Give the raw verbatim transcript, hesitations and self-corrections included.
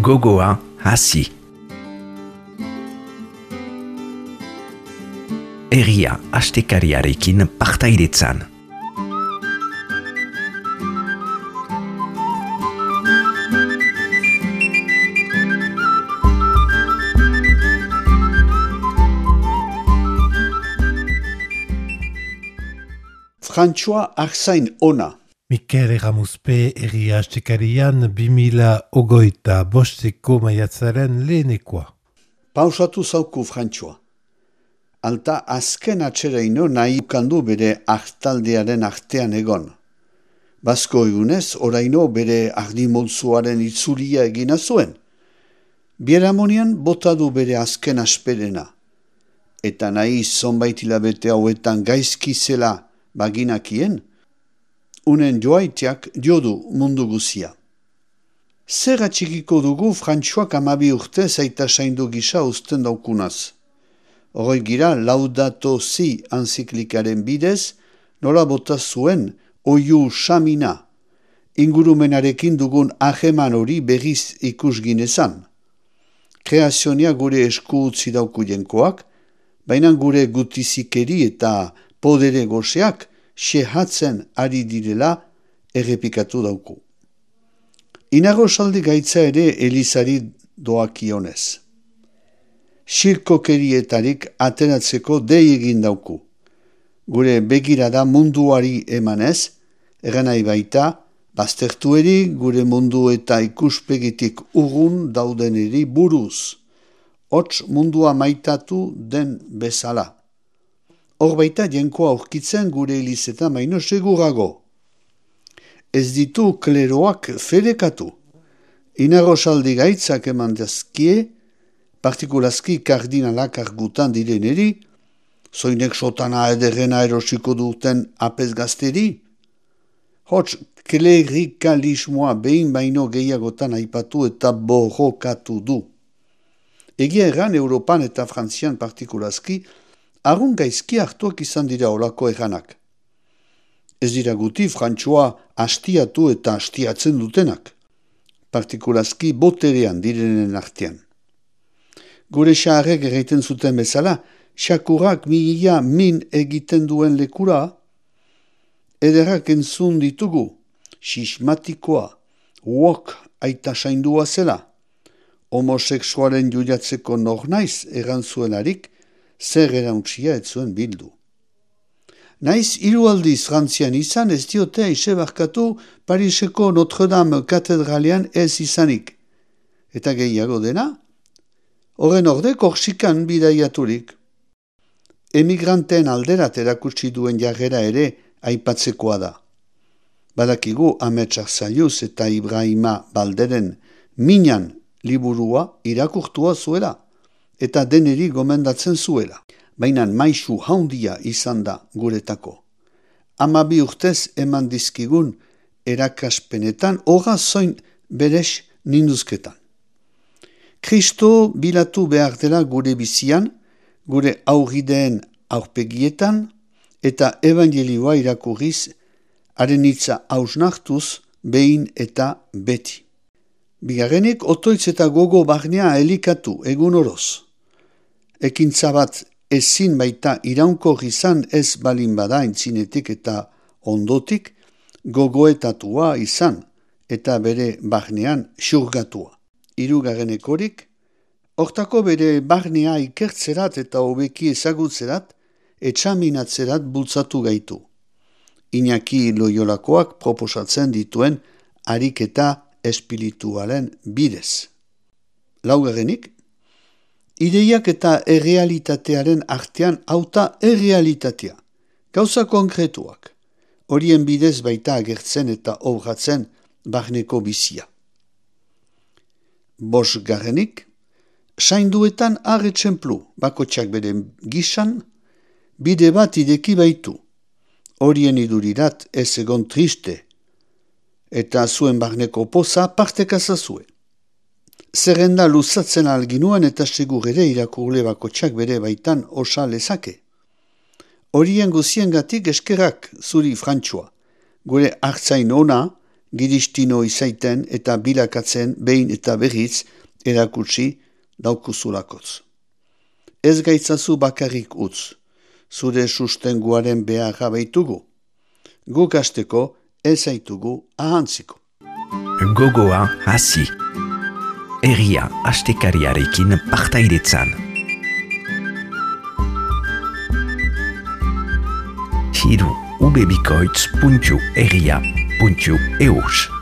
gogoa hasi. Herria astekariarekin partaidetzan. Frantxoa arzain ona. Mikel Erramuzpe herria astekarian bimila ogoita bosteko maiatzaren lehenekoa. Pausatu zauku Frantxoa. Alta azken atxereino nahi ukandu bere artaldearen artean egon. Basko egunez, oraino bere ardimoltzuaren itzulia egina zuen. Bieramonian botadu bere azken asperena. Eta nahi zonbait hilabete hauetan gaizki zela baginakien, unen joaitiak diodu mundu guzia. Zer atxikiko dugu Frantxoak amabi urte zaita saindu gisa usten daukunaz. Horoi gira Laudato Si anziklikaren bidez, nola bota zuen oiu samina, ingurumenarekin dugun aheman hori berriz ikus ginezan. Kreazionia gure esku utzi dauku jenkoak, baina gure gutizikeri eta podere goseak sehatzen ari direla errepikatu dauku. Inago saldi gaitza ere Elizari doakionez. Sirkokerietarik ateratzeko dei egin dauku. Gure begirada munduari emanez, eganai baita, baztertueri gure mundu eta ikuspegitik urrun daudeneri buruz. Hots mundua maitatu den bezala. Hor baita jenkoa aurkitzen gure Elizetan baino segurago. Ez ditu kleroak ferekatu. Inago saldi gaitzak eman dazkie, partikulazki kardinalak argutan direneri, zoinek sotana ederrena erosiko duten apez gazteri. Hots, klerikalismoa behin baino gehiagotan aipatu eta borrokatu du. Egia erran Europan eta Frantzian partikulazki, argun gaizki hartuak izan dira olako erranak. Ez dira guti Frantxoa hastiatu eta hastiatzen dutenak, partikulazki boterean direnen artean. Gure xaharrek erraiten zuten bezala, xakurrak mila min egiten duen lekura, ederrak entzun ditugu, sismatikoa, wok aita saindua zela, homoseksualen juliatzeko nornaiz errantzuelarik, zer erautsia ez zuen bildu. Naiz hiru aldiz Frantzian izan ez diote aixe barkatu Pariseko Notre-Dame katedralean ez izanik. Eta gehiago dena, horren orde Korsikan bidaiaturik. Emigranteen alderat erakutsi duen jarrera ere aipatzekoa da. Badakigu Amets Arzalluz eta Ibrahima Balderen minan liburua irakurtua zuela, eta deneri gomendatzen zuela. Baina maisu haundia izan da guretako. Amabi urtez eman dizkigun erakaspenetan horra zoin berex ninduzketan. Kristo bilatu behar dela gure bizian, gure aurrideen aurpegietan, eta evangelioa irakurriz, haren hitza hausnartuz behin eta beti. Bigarrenik, otoitz eta gogo barnea elikatu egun oroz. Ekintza bat ezin baita iraunko izan ez balin bada intzinetik eta ondotik gogoetatua izan eta bere barnean xurgatua. Hirugarrenekorik, hortako bere barnea ikertzerat eta hobeki ezagutzerat etxaminatzerat bultzatu gaitu. Iñaki Loyolakoak proposatzen dituen ariketa espiritualen bidez. Laugarrenik, ideiak eta errealitatearen artean hauta errealitatea, gauza konkretuak, horien bidez baita agertzen eta obratzen barneko bizia. Bosgarrenik, sainduetan arretxemplu, bakotxak bere gisan, bide bat ideki baitu, horien idurirat ez egon triste, eta zuen barneko poza partekazazue. Zerrenda luzatzen alginuen eta segur ere irakurle bakotxak bere baitan osa lezake. Horien guziengatik eskerrak zuri Frantxoa, gure hartzain ona, giristino izaiten eta bilakatzen behin eta berriz erakutsi daukuzulakotz. Ez gaitzazu bakarrik utz, zure sustenguaren beharra baitugu. Guk hasteko ez zaitugu ahantziko. Gogoa hasi. Egia astekariarekin partaidetzan. Hiru ubebikoitz puntu egia puntu eus